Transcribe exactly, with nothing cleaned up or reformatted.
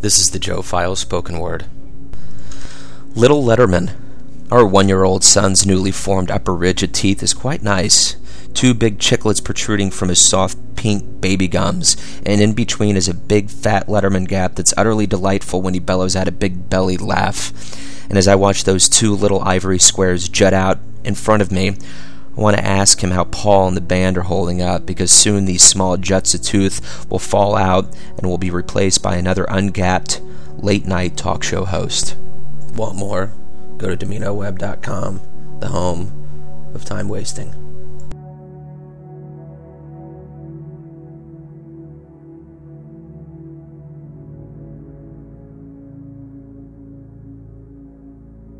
This is the Joe File spoken word. Little Letterman. Our one-year-old son's newly formed upper ridge of teeth is quite nice. Two big chiclets protruding from his soft pink baby gums, and in between is a big fat Letterman gap that's utterly delightful when he bellows out a big bellied laugh. And as I watch those two little ivory squares jut out in front of me, I want to ask him how Paul and the band are holding up, because soon these small juts of tooth will fall out and will be replaced by another ungapped late-night talk show host. Want more? Go to Domino Web dot com, the home of time wasting.